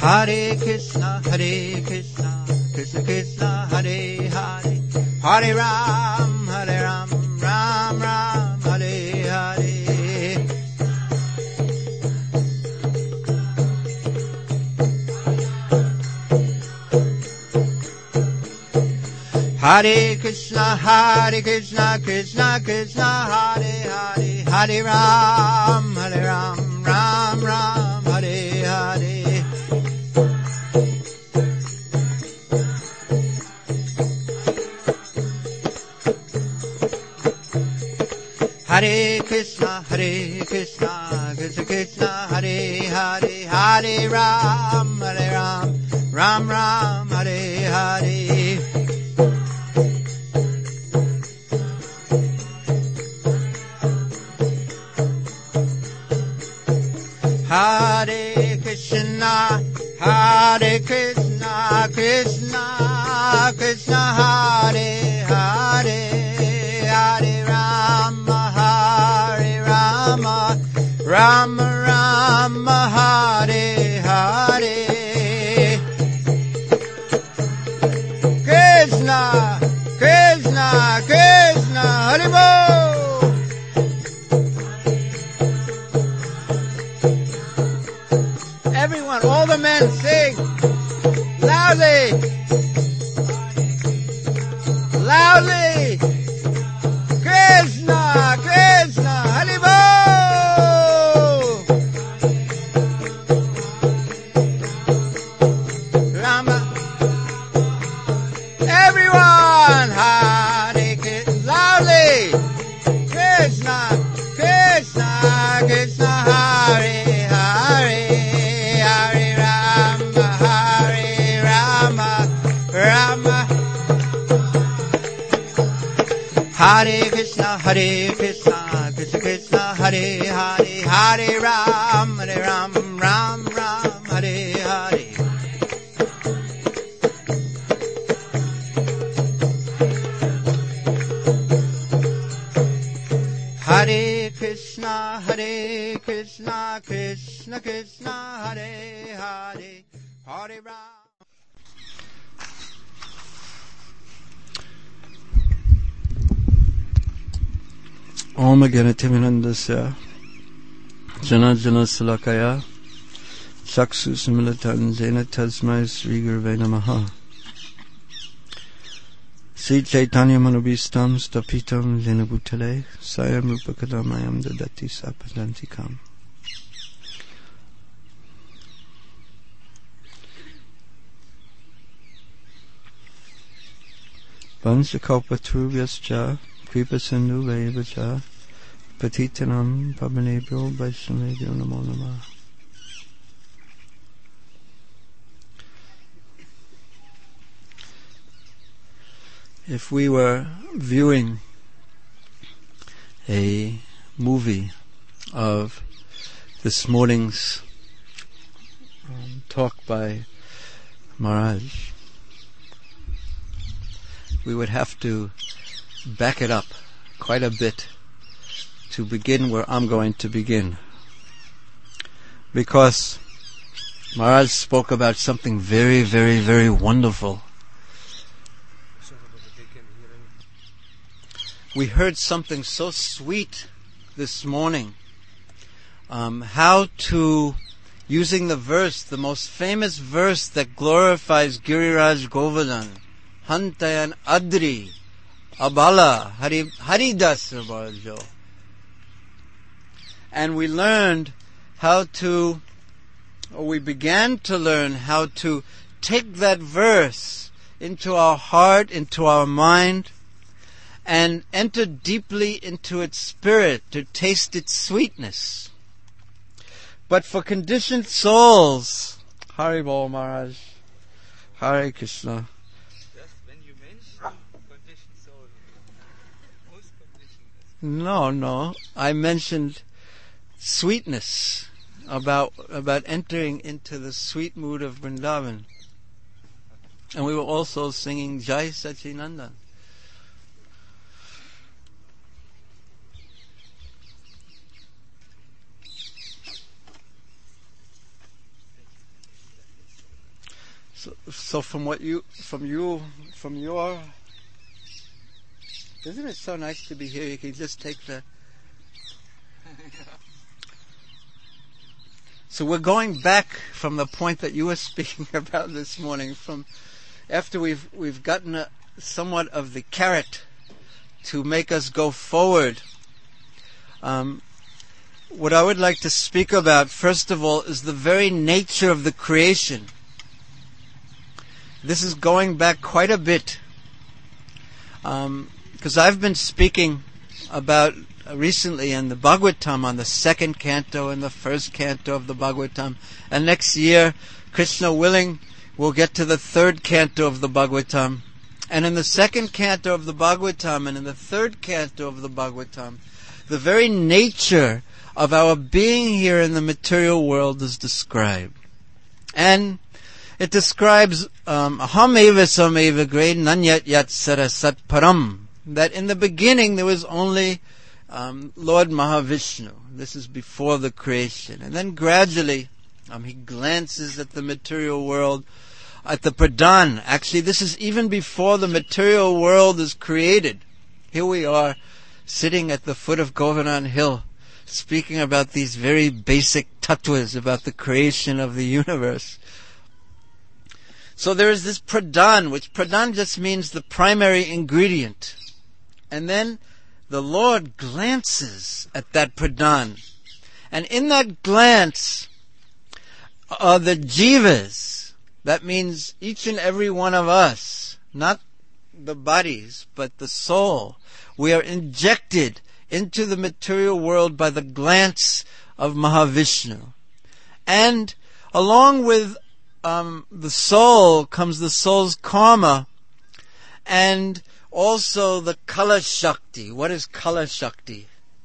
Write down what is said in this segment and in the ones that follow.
Hare Krishna, Krishna Krishna, Hare Hare, Hare Ram, Ram Ram, Hare Hare. Hare Krishna, Krishna Krishna, Hare Hare, Hare Ram, Ram Ram, Hare Hare. Hare Krishna, Krishna Krishna, Hare Hare, Hare Ram, Ram Ram, Hare Hare. Hare Krishna, Krishna Krishna, Hare Hare, Hare Rama, Rama Rama, Hare Hare. Krishna, Krishna Krishna, Hare Bo. Everyone, all the men sing loudly, loudly. Krishna, Krishna, Hare Bo. Rama. Everyone, Hare Krishna, loudly. Krishna, Krishna, Krishna, Hare Hare, Hare Rama, Rama. Hare Krishna, Krishna Krishna, Hare Hare, Hare Ram, Ram Ram, Hare Hare. Hare Krishna, Krishna Krishna, Hare Hare, Hare Ram. Om Ganatiminandasya Jana Jana Salakaya Chaksus Militan Zena Tasmai Sri Gurve Namaha. Sri Chaitanya Manubhistam Stapitam Jena Bhutale Sayam Rupakadamayam Dadati Sapadantikam. Vansakalpatrubhyascha Kripa Sindhu Vaivaccha Patitanam Pavanebhyo Vaishnavebhyo Namo Namah. If we were viewing a movie of this morning's talk by Maharaj, we would have to back it up quite a bit to begin where I'm going to begin. Because Maharaj spoke about something very, very, very wonderful. We heard something so sweet this morning. How to, using the verse, the most famous verse that glorifies Giriraj Govardhan, Hantayan Adri, Abala, Haridas Rabarjo. And we learned how to, or we began to learn how to take that verse into our heart, into our mind, and enter deeply into its spirit to taste its sweetness. But for conditioned souls, Hari Bol Maharaj, Hare Krishna. Just when you mention conditioned souls, most conditioned. No, I mentioned sweetness, about entering into the sweet mood of Vrindavan. And we were also singing Jai Sachinanda. So from your, isn't it so nice to be here? You can just take the. So we're going back from the point that you were speaking about this morning. From after we've gotten somewhat of the carrot to make us go forward. What I would like to speak about, first of all, is the very nature of the creation. This is going back quite a bit, because I've been speaking about recently in the Bhagavatam on the second canto and the first canto of the Bhagavatam, and next year, Krishna willing, we'll get to the third canto of the Bhagavatam. And in the second canto of the Bhagavatam and in the third canto of the Bhagavatam, the very nature of our being here in the material world is described. And it describes aham eva sameva grade nanyat yat sarasat param, that in the beginning there was only Lord Mahavishnu. This is before the creation. And then gradually he glances at the material world, at the Pradhan. Actually, this is even before the material world is created. Here we are, sitting at the foot of Govardhan Hill, speaking about these very basic tattvas about the creation of the universe. So there is this Pradhan, which Pradhan just means the primary ingredient. And then the Lord glances at that Pradhan. And in that glance are the jivas. That means each and every one of us, not the bodies, but the soul. We are injected into the material world by the glance of Mahavishnu. And along with the soul comes the soul's karma, and also the Kala Shakti. What is Kala Shakti?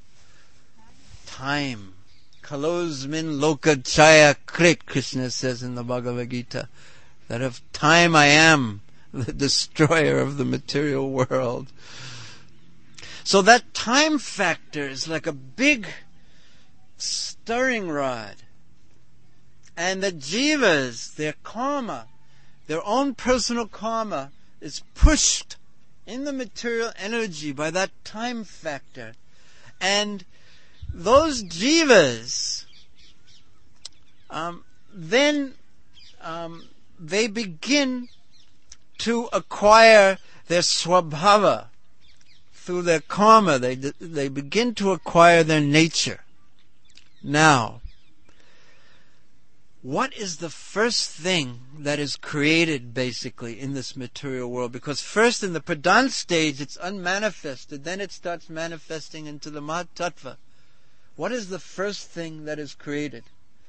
Time. Kalosmin loka chaya krit, Krishna says in the Bhagavad Gita, that of time I am the destroyer of the material world. So that time factor is like a big stirring rod. And the jivas, their karma, their own personal karma, is pushed in the material energy by that time factor. And those jivas, then they begin to acquire their swabhava. Through their karma, they begin to acquire their nature. Now, what is the first thing that is created, basically, in this material world? Because first, in the Pradhan stage, it's unmanifested. Then it starts manifesting into the Mahatattva. What is the first thing that is created?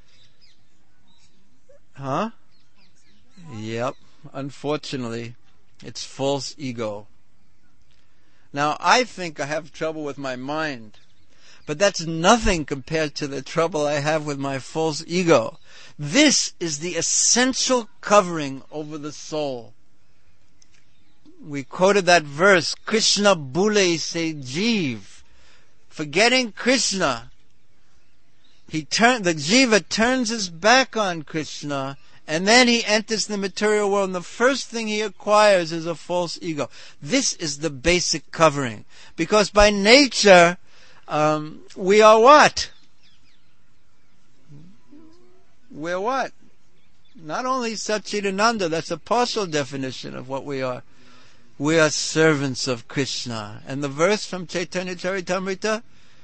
Huh? Yep. Unfortunately, it's false ego. Now, I think I have trouble with my mind, but that's nothing compared to the trouble I have with my false ego. This is the essential covering over the soul. We quoted that verse, Krishna bhule se jeev. Forgetting Krishna, the jiva turns his back on Krishna, and then he enters the material world, and the first thing he acquires is a false ego. This is the basic covering. Because by nature, we are what? We're what? Not only Satchidananda, that's a partial definition of what we are. We are servants of Krishna. And the verse from Chaitanya Charitamrita,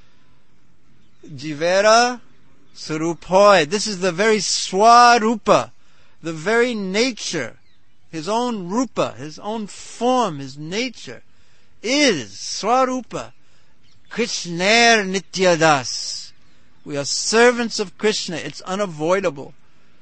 Jivera Surupoi. This is the very Swarupa, the very nature, his own rupa, his own form, his nature, is Swarupa, Krishner Nityadas. We are servants of Krishna. It's unavoidable.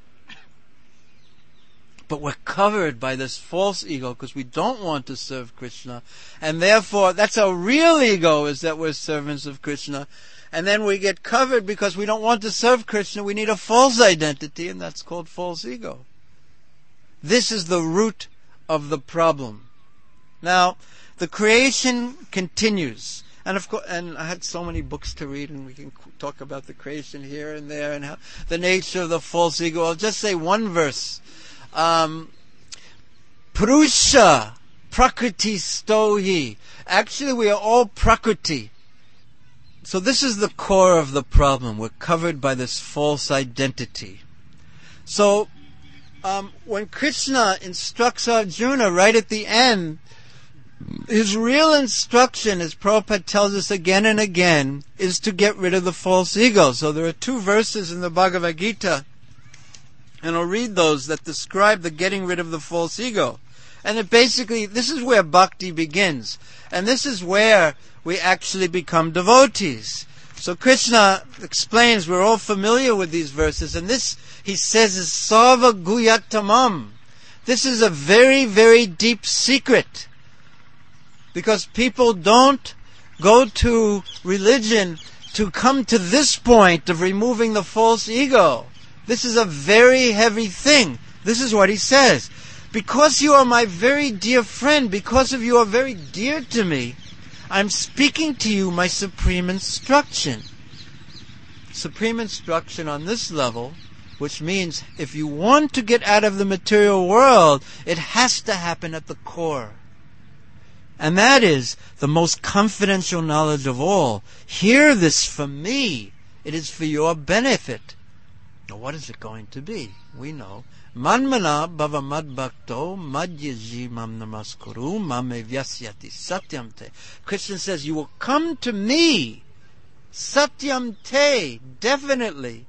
But we're covered by this false ego because we don't want to serve Krishna. And therefore, that's our real ego, is that we're servants of Krishna. And then we get covered because we don't want to serve Krishna. We need a false identity, and that's called false ego. This is the root of the problem. Now, the creation continues. And of course, and I had so many books to read, and we can talk about the creation here and there, and how the nature of the false ego. I'll just say one verse. Purusha Prakriti Stohi. Actually, we are all Prakriti. So this is the core of the problem. We're covered by this false identity. So, when Krishna instructs Arjuna right at the end, his real instruction, as Prabhupada tells us again and again, is to get rid of the false ego. So there are 2 verses in the Bhagavad Gita, and I'll read those, that describe the getting rid of the false ego. And it basically, this is where bhakti begins. And this is where we actually become devotees. So Krishna explains, we're all familiar with these verses, and this, he says, is Sarva Guhyatamam. This is a very, very deep secret. Because people don't go to religion to come to this point of removing the false ego. This is a very heavy thing. This is what he says. Because you are my very dear friend, because of you are very dear to me, I'm speaking to you my supreme instruction. Supreme instruction on this level, which means if you want to get out of the material world, it has to happen at the core. And that is the most confidential knowledge of all. Hear this from me. It is for your benefit. Now what is it going to be? We know. Manmana bhava madbhakto madhyaji mam namaskuru mame vyasyati satyam te. Krishna says, you will come to me. Satyam te. Definitely.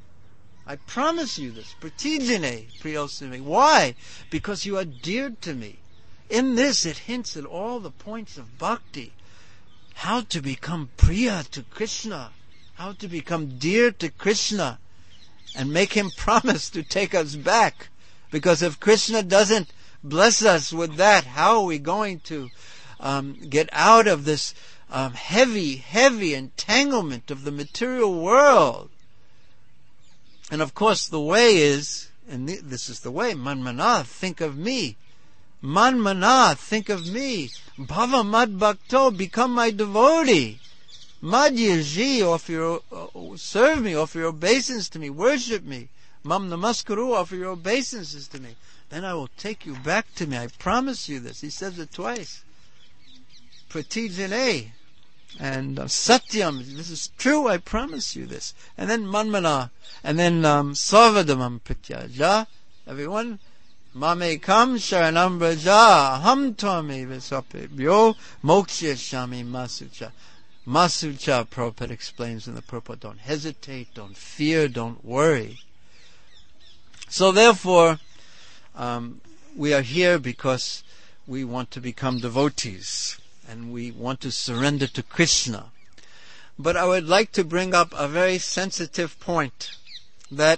I promise you this. Pratijane priyosame. Why? Because you are dear to me. In this, it hints at all the points of bhakti. How to become priya to Krishna. How to become dear to Krishna. And make him promise to take us back. Because if Krishna doesn't bless us with that, how are we going to get out of this heavy entanglement of the material world? And of course the way is, and this is the way, Manmana, think of me. Manmana, think of me. Bhava madbhakto, become my devotee. Madhyaji, serve me, offer your obeisance to me, worship me. Mam namaskaru, offer your obeisances to me. Then I will take you back to me. I promise you this. He says it twice. Pratijane. And satyam, this is true, I promise you this. And then manmana. And then sarvadamam prityaja. Everyone, mamekam sharanam braja, ham tvami visapebhyo, moksha shami masucha. Masucha, Prabhupada explains in the purport, don't hesitate, don't fear, don't worry. So therefore, we are here because we want to become devotees and we want to surrender to Krishna. But I would like to bring up a very sensitive point, that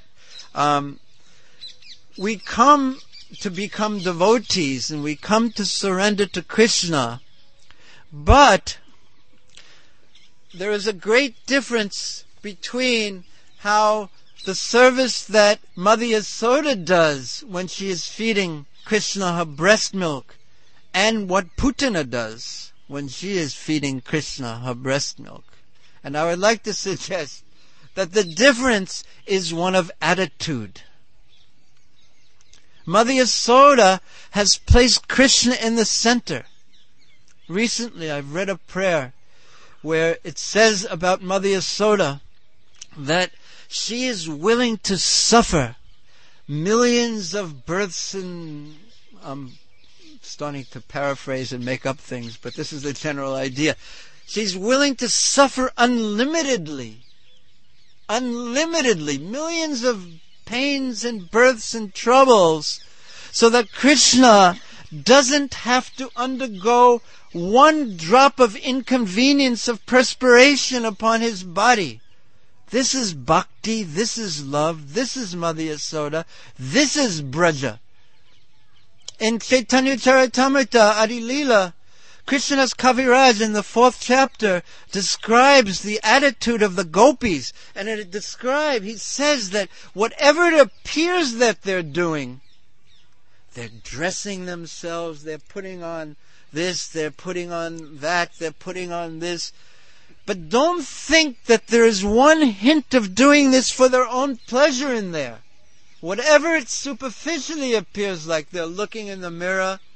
we come to become devotees and we come to surrender to Krishna, but there is a great difference between how the service that Mother Yasoda does when she is feeding Krishna her breast milk and what Putana does when she is feeding Krishna her breast milk. And I would like to suggest that the difference is one of attitude. Mother Yasoda has placed Krishna in the center. Recently I've read a prayer where it says about Mother Yasoda that she is willing to suffer millions of births, and I'm starting to paraphrase and make up things, but this is the general idea. She's willing to suffer unlimitedly, millions of pains and births and troubles, so that Krishna doesn't have to undergo one drop of inconvenience of perspiration upon his body. This is bhakti, this is love, this is Mother Yasoda, this is Braja. In Chaitanya Charitamrita, Adi Leela, Krishna's Kaviraj in the 4th chapter describes the attitude of the gopis, and he says that whatever it appears that they're doing, they're dressing themselves, they're putting on this, they're putting on that, they're putting on this. But don't think that there is one hint of doing this for their own pleasure in there. Whatever it superficially appears like, they're looking in the mirror,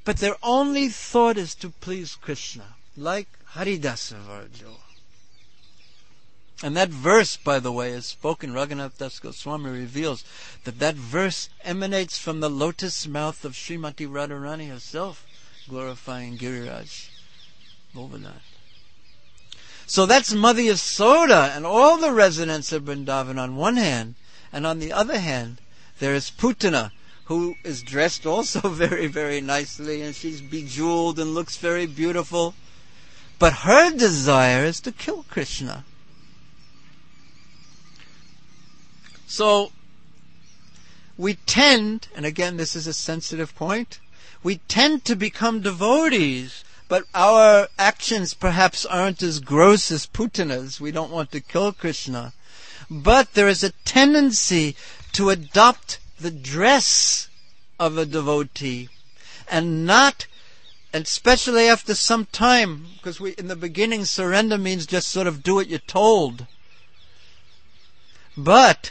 but their only thought is to please Krishna, like Haridasa Varjo. And that verse, by the way, is spoken. Raghunath Das Goswami reveals that verse emanates from the lotus mouth of Srimati Radharani herself, glorifying Giriraj Govardhan. So that's Mother Yasoda and all the residents of Vrindavan on one hand, and on the other hand, there is Putana, who is dressed also very, very nicely, and she's bejeweled and looks very beautiful. But her desire is to kill Krishna. So, we tend, and again this is a sensitive point, we tend to become devotees, but our actions perhaps aren't as gross as Putana's. We don't want to kill Krishna. But there is a tendency to adopt the dress of a devotee and especially after some time, because in the beginning surrender means just sort of do what you're told. But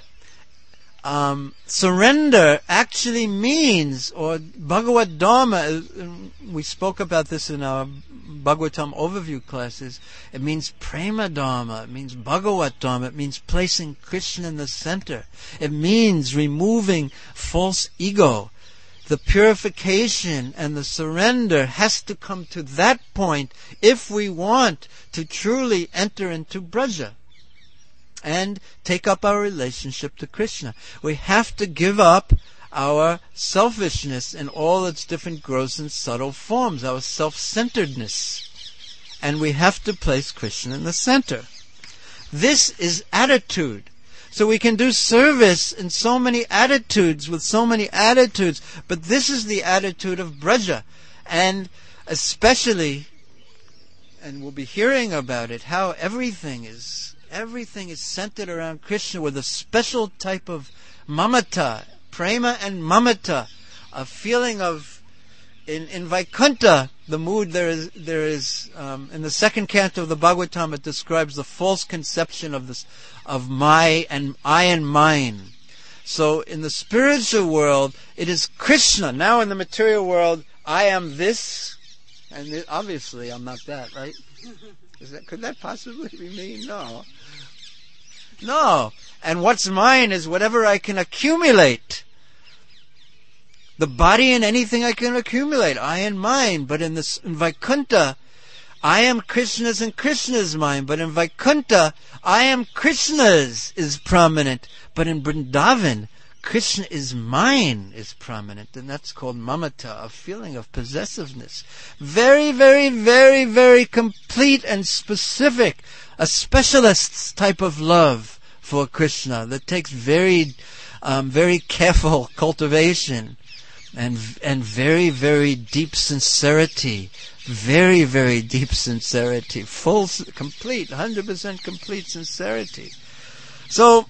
surrender actually means, or Bhagavad Dharma, we spoke about this in our Bhagavatam overview classes, it means Prema Dharma, it means Bhagavad Dharma, it means placing Krishna in the center. It means removing false ego. The purification and the surrender has to come to that point if we want to truly enter into Braja and take up our relationship to Krishna. We have to give up our selfishness in all its different gross and subtle forms, our self-centeredness. And we have to place Krishna in the center. This is attitude. So we can do service in so many attitudes, with so many attitudes, but this is the attitude of Braja. And especially, and we'll be hearing about it, how everything is centered around Krishna with a special type of mamata, prema and mamata, a feeling of, in Vaikuntha, the mood there is in the second canto of the Bhagavatam, it describes the false conception of my and I and mine. So in the spiritual world, it is Krishna. Now in the material world, I am this, and obviously I'm not that, right? Could that possibly be me? No. And what's mine is whatever I can accumulate. The body and anything I can accumulate, I and mine. But in Vaikuntha, I am Krishna's and Krishna's mine. But in Vaikuntha, I am Krishna's is prominent. But in Vrindavan, Krishna is mine is prominent. And that's called mamata, a feeling of possessiveness. Very, very, very, very complete and specific. A specialist's type of love for Krishna that takes very, very careful cultivation. And very, very deep sincerity. Very, very deep sincerity. Full, complete, 100% complete sincerity. So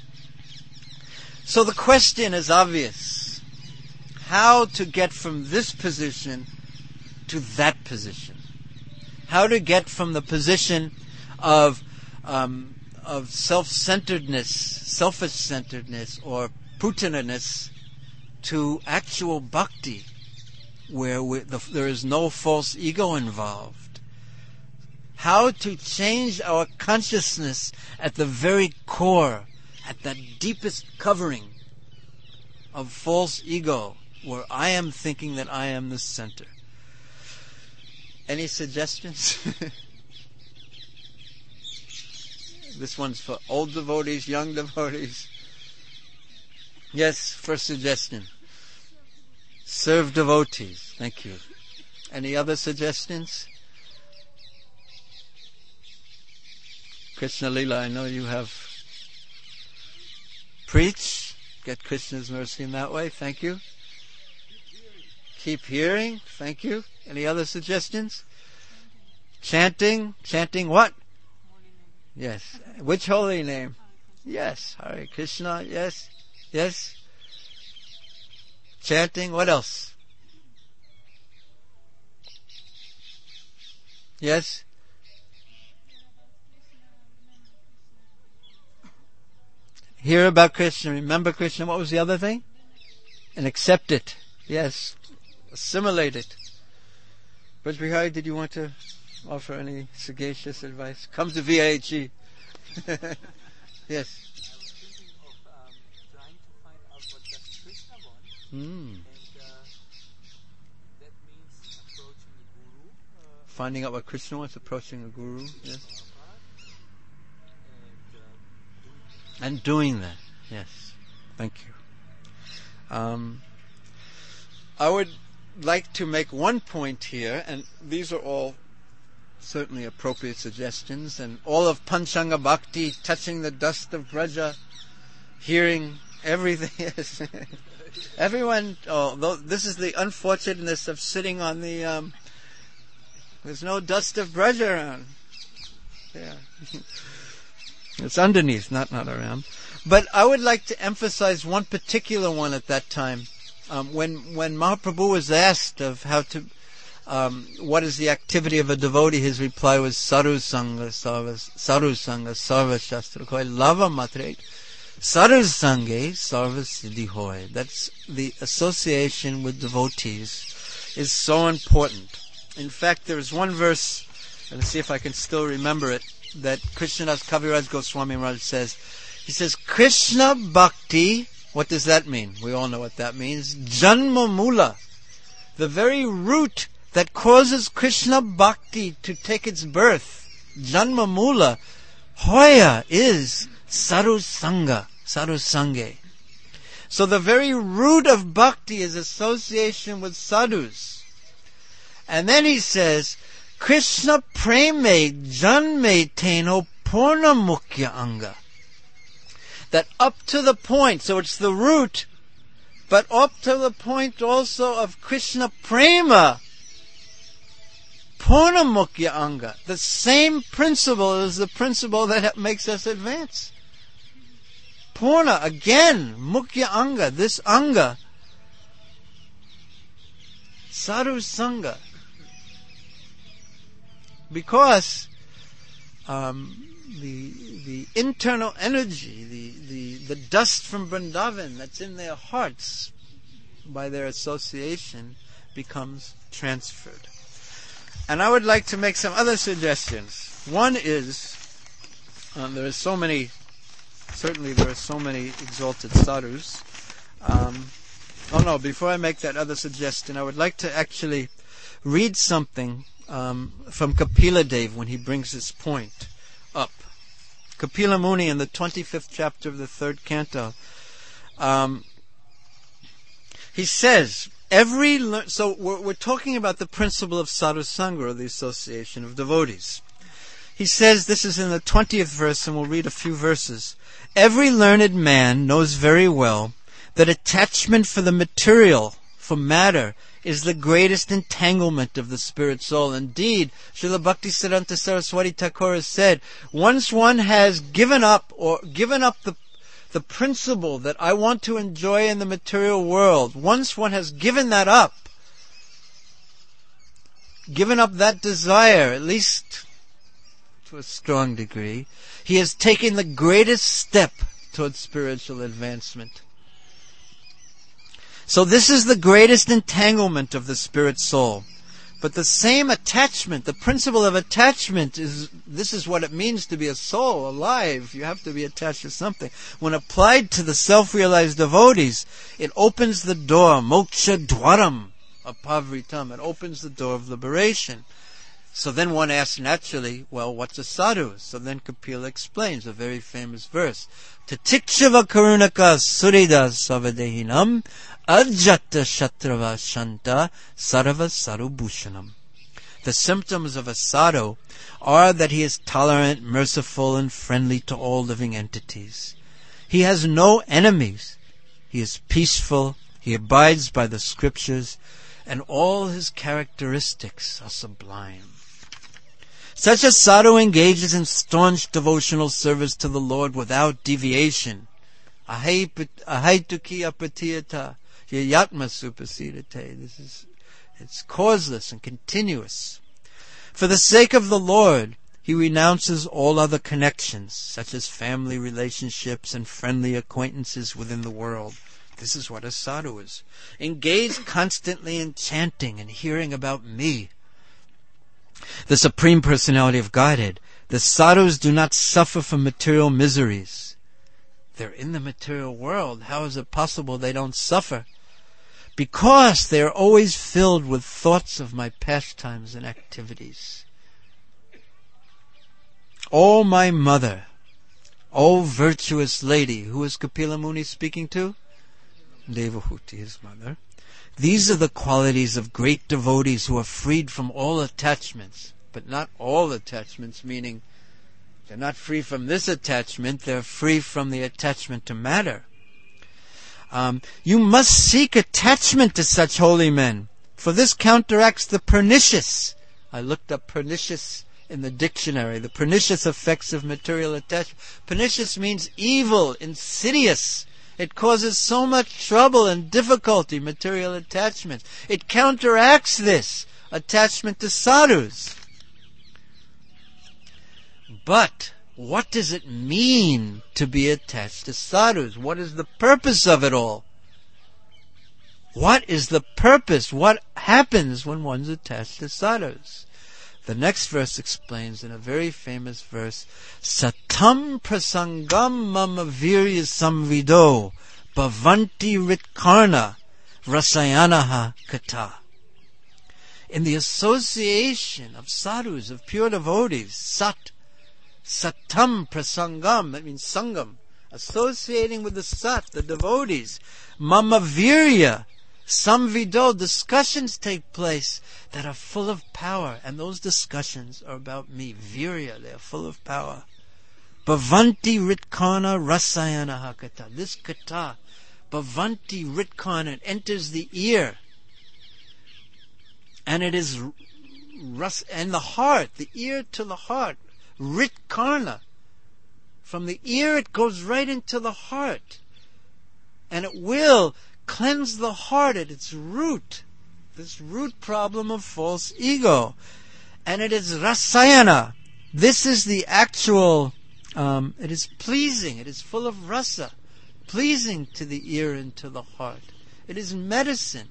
the question is obvious. How to get from this position to that position? How to get from the position of self-centeredness, selfish-centeredness, or putananess, to actual bhakti, where there is no false ego involved. How to change our consciousness at the very core, at that deepest covering of false ego, where I am thinking that I am the center. Any suggestions? This one's for old devotees, young devotees. Yes, first suggestion. Serve devotees. Thank you. Any other suggestions? Krishna Lila, I know you have. Preach. Get Krishna's mercy in that way. Thank you. Keep hearing. Thank you. Any other suggestions? Chanting. Chanting what? Yes. Which holy name? Yes. Hare Krishna. Yes. Yes. Chanting. What else? Yes. Hear about Krishna. Remember Krishna. What was the other thing? And accept it. Yes. Assimilate it. Brajbihari, did you want to offer any sagacious advice? Come to VIHE. Yes. I was thinking of trying to find out what does Krishna want, Mm. and that means approaching the guru, Finding out what Krishna wants, approaching a guru. Yes. and And doing that. Yes. Thank you. I would like to make one point here, and these are all certainly appropriate suggestions, and all of Panchanga Bhakti, touching the dust of Braja, hearing everything. Yes. Everyone, this is the unfortunateness of sitting on the, there's no dust of Braja around. Yeah. It's underneath, not around. But I would like to emphasize one particular one at that time. When Mahaprabhu was asked of how to, what is the activity of a devotee, his reply was Saru Sangha Sarva Shastra Koi Lava Matre Saru Sange Sarva Siddhi Hoy. That's the association with devotees is so important. In fact, there is one verse, and let's see if I can still remember it, that Krishnadas Kaviraj Goswami Maharaj says. He says, Krishna Bhakti, what does that mean? We all know what that means. Janma Mula, the very root that causes Krishna Bhakti to take its birth. Janma Mula, Hoya is Saru Sangha, Saru Sange. So the very root of Bhakti is association with sadhus. And then he says, Krishna Preme Janme Teno Purna Mukhya Anga. That up to the point, so it's the root, but up to the point also of Krishna Prema, Purna Mukhya Anga. The same principle is the principle that makes us advance. Purna, again, Mukhya Anga, this Anga, Sadhu Sangha. Because the internal energy, the dust from Vrindavan that's in their hearts by their association becomes transferred. And I would like to make some other suggestions. One is, there are so many exalted sadhus. Before I make that other suggestion, I would like to actually read something from Kapila Dev when he brings this point up. Kapila Muni in the 25th chapter of the 3rd canto. He says, so we're talking about the principle of sadhu sangha, or the association of devotees. He says, this is in the 20th verse, and we'll read a few verses. Every learned man knows very well that attachment for the material, for matter, is the greatest entanglement of the spirit soul. Indeed, Srila Bhaktisiddhanta Saraswati Thakur has said, once one has given up the principle that I want to enjoy in the material world, once one has given that up that desire, at least to a strong degree, he has taken the greatest step towards spiritual advancement. So this is the greatest entanglement of the spirit soul. But the same attachment, the principle of attachment, this is what it means to be a soul, alive. You have to be attached to something. When applied to the self-realized devotees, it opens the door, moksha dwaram, apavritam. It opens the door of liberation. So then one asks naturally, well, what's a sadhu? So then Kapila explains a very famous verse. Tatikshava karunaka surida savadehinam ajata shatrava shanta sarva sarubhushanam. The symptoms of a sadhu are that he is tolerant, merciful, and friendly to all living entities. He has no enemies. He is peaceful. He abides by the scriptures, and all his characteristics are sublime. Such a sadhu engages in staunch devotional service to the Lord without deviation. Ahaituki apatiyata yayatma supasidate. It's causeless and continuous. For the sake of the Lord, he renounces all other connections, such as family relationships and friendly acquaintances within the world. This is what a sadhu is. Engaged constantly in chanting and hearing about me, the Supreme Personality of Godhead. The sadhus do not suffer from material miseries. They're in the material world. How is it possible they don't suffer? Because they are always filled with thoughts of my pastimes and activities. O my mother, O virtuous lady, who is Kapila Muni speaking to? Devahuti, his mother. These are the qualities of great devotees who are freed from all attachments. But not all attachments, meaning they're not free from this attachment, they're free from the attachment to matter. You must seek attachment to such holy men, for this counteracts the pernicious. I looked up pernicious in the dictionary, the pernicious effects of material attachment. Pernicious means evil, insidious. It causes so much trouble and difficulty, material attachment. It counteracts this attachment to sadhus. But what does it mean to be attached to sadhus? What is the purpose of it all? What is the purpose? What happens when one's attached to sadhus? The next verse explains in a very famous verse, Satam prasangam mama virya samvido bhavanti ritkarna rasayanaha kata. In the association of sadhus, of pure devotees, Satam prasangam, that means sangam, associating with the sat, the devotees. Mama virya, samvido, discussions take place that are full of power, and those discussions are about me. Virya, they are full of power. Bhavanti ritkana rasayana hakata. This kata, bhavanti ritkana, it enters the ear, and it is and the heart, the ear to the heart. Ritkarna. From the ear it goes right into the heart. And it will cleanse the heart at its root. This root problem of false ego. And it is rasayana. This is the actual, it is pleasing. It is full of rasa. Pleasing to the ear and to the heart. It is medicine.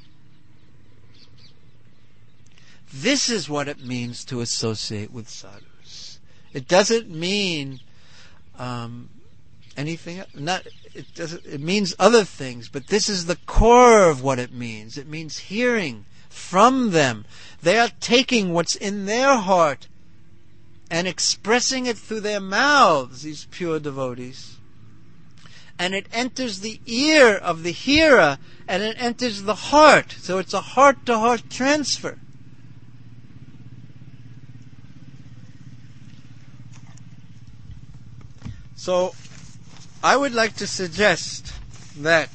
This is what it means to associate with sadhus. It doesn't mean anything. It means other things, but this is the core of what it means. It means hearing from them. They are taking what's in their heart and expressing it through their mouths, these pure devotees. And it enters the ear of the hearer, and it enters the heart. So it's a heart-to-heart transfer. So, I would like to suggest that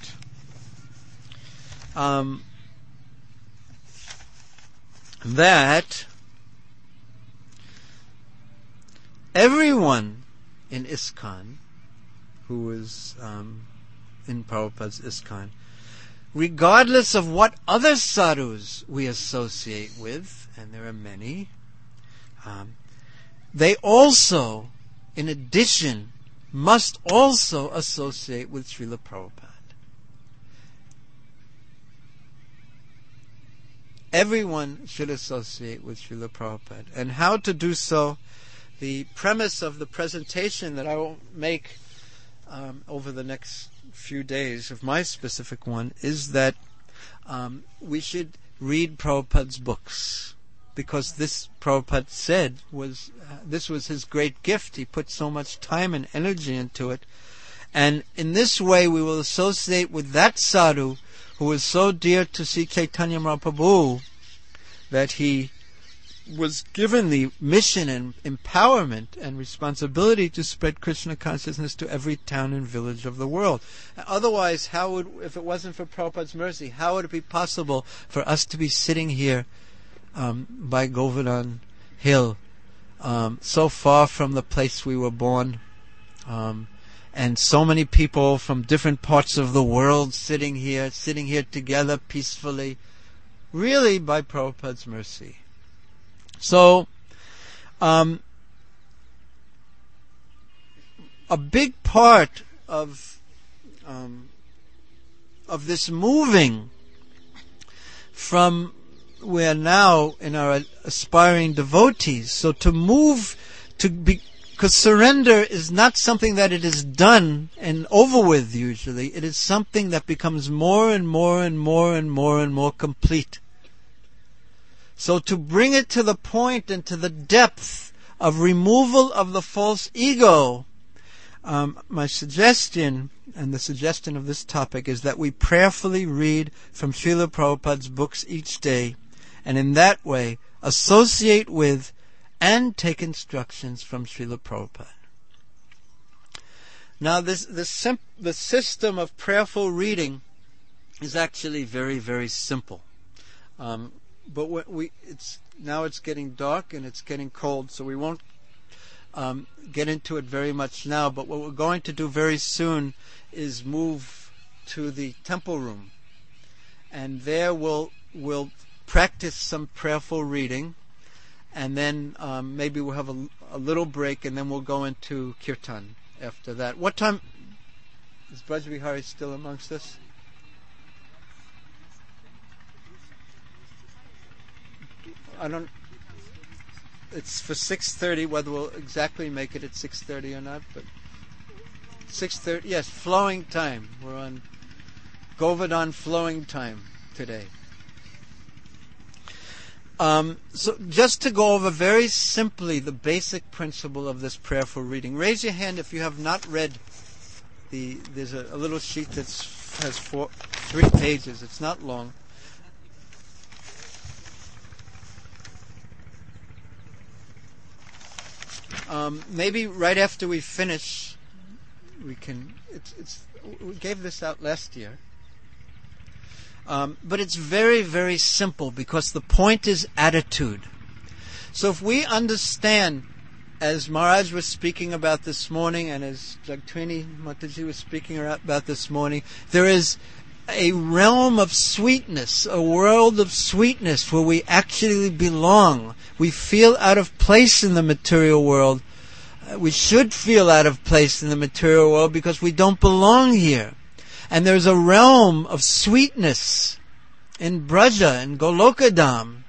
everyone in ISKCON who is in Prabhupada's ISKCON, regardless of what other sadhus we associate with, and there are many, they also, in addition, must also associate with Srila Prabhupada. Everyone should associate with Srila Prabhupada. And how to do so, the premise of the presentation that I will make over the next few days of my specific one is that we should read Prabhupada's books. Because this, Prabhupada said, this was his great gift. He put so much time and energy into it. And in this way we will associate with that sadhu who was so dear to Sri Chaitanya Mahaprabhu that he was given the mission and empowerment and responsibility to spread Krishna consciousness to every town and village of the world. Otherwise, if it wasn't for Prabhupada's mercy, how would it be possible for us to be sitting here by Govardhan Hill, so far from the place we were born, and so many people from different parts of the world sitting here together peacefully, really by Prabhupada's mercy. So, a big part of this moving from we are now in our aspiring devotees. So to move to be, because surrender is not something that it is done and over with usually. It is something that becomes more and more and more and more and more complete. So to bring it to the point and to the depth of removal of the false ego, my suggestion, and the suggestion of this topic, is that we prayerfully read from Srila Prabhupada's books each day, and in that way associate with and take instructions from Srila Prabhupada. Now, the system of prayerful reading is actually very, very simple. But now it's getting dark and it's getting cold, so we won't get into it very much now. But what we're going to do very soon is move to the temple room, and there we'll practice some prayerful reading, and then maybe we'll have a little break, and then we'll go into kirtan after that. What time is Braj Vihari still amongst us? It's for 6:30. Whether we'll exactly make it at 6:30 or not, but 6:30. Yes, flowing time. We're on Govardhan flowing time today. So just to go over very simply the basic principle of this prayerful reading. Raise your hand if you have not read there's a little sheet that has 3 pages. It's not long. Maybe right after we finish, we can. We gave this out last year. But it's very, very simple because the point is attitude. So if we understand, as Maharaj was speaking about this morning and as Jagtrini Mataji was speaking about this morning, there is a realm of sweetness, a world of sweetness where we actually belong. We feel out of place in the material world. We should feel out of place in the material world because we don't belong here. And there's a realm of sweetness in Braja, in Golokadam,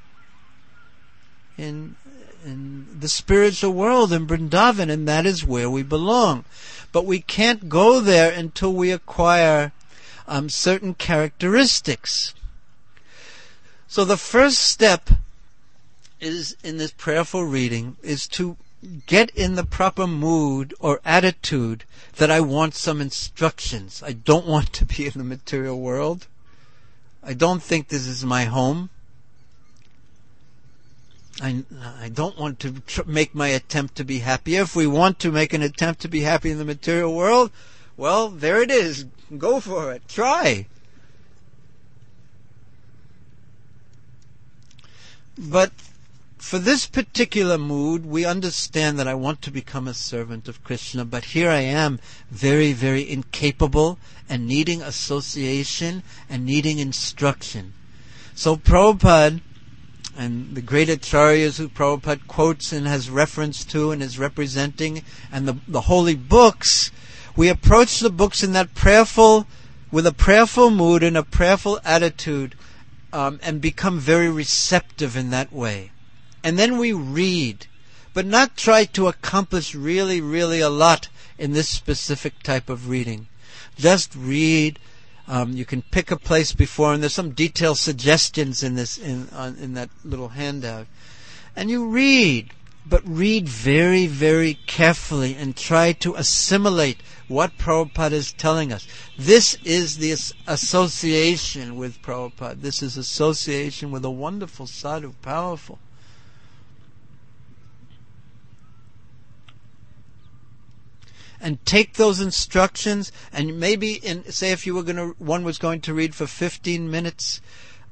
in the spiritual world, in Vrindavan, and that is where we belong. But we can't go there until we acquire certain characteristics. So the first step is in this prayerful reading is to get in the proper mood or attitude that I want some instructions. I don't want to be in the material world. I don't think this is my home. I don't want to make my attempt to be happy. If we want to make an attempt to be happy in the material world, well, there it is. Go for it. Try. But for this particular mood, we understand that I want to become a servant of Krishna, but here I am, very, very incapable and needing association and needing instruction. So Prabhupada and the great acharyas who Prabhupada quotes and has reference to and is representing, and the holy books, we approach the books in that with a prayerful mood and a prayerful attitude, and become very receptive in that way. And then we read, but not try to accomplish really, really a lot in this specific type of reading. Just read. You can pick a place before, and there's some detailed suggestions in that little handout. And you read, but read very, very carefully and try to assimilate what Prabhupada is telling us. This is the association with Prabhupada. This is association with a wonderful sadhu, powerful. And take those instructions, and maybe say if one was going to read for 15 minutes,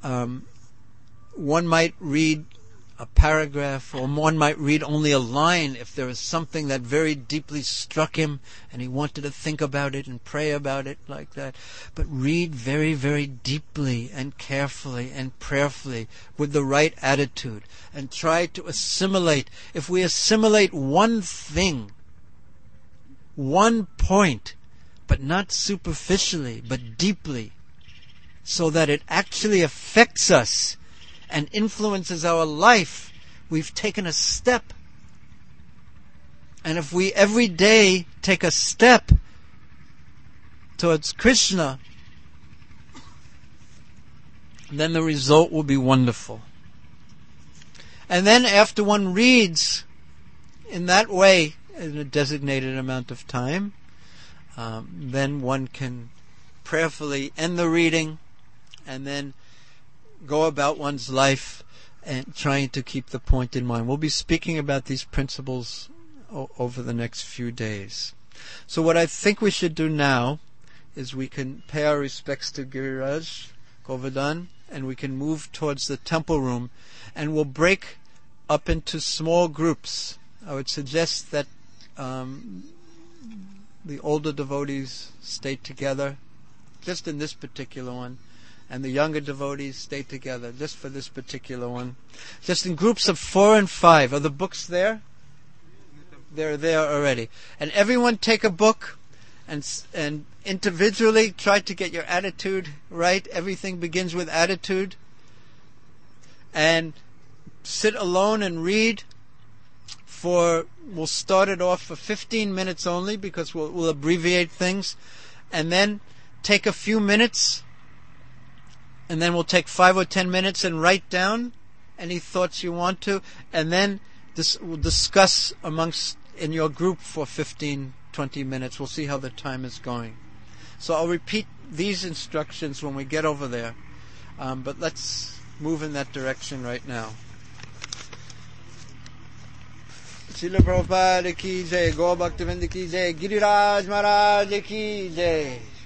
one might read a paragraph, or one might read only a line if there was something that very deeply struck him and he wanted to think about it and pray about it like that. But read very, very deeply and carefully and prayerfully with the right attitude, and try to assimilate. If we assimilate one thing, one point, but not superficially, but deeply, so that it actually affects us and influences our life, we've taken a step. And if we every day take a step towards Krishna, then the result will be wonderful. And then after one reads in that way in a designated amount of time, then one can prayerfully end the reading and then go about one's life and trying to keep the point in mind. We'll be speaking about these principles over the next few days. So what I think we should do now is we can pay our respects to Giriraj Govardhan, and we can move towards the temple room, and we'll break up into small groups. I would suggest that the older devotees stay together, just in this particular one, and the younger devotees stay together, just for this particular one. Just in groups of 4 and 5. Are the books there? They're there already. And everyone take a book and individually try to get your attitude right. Everything begins with attitude. And sit alone and read we'll start it off for 15 minutes only, because we'll abbreviate things. And then take a few minutes, and then we'll take 5 or 10 minutes and write down any thoughts you want to, and then we'll discuss in your group for 15, 20 minutes. We'll see how the time is going. So I'll repeat these instructions when we get over there. But let's move in that direction right now. Srila Prabhupada ki jai, Gaur Bhaktivinoda ki jai, Giriraj Maharaj ki jai.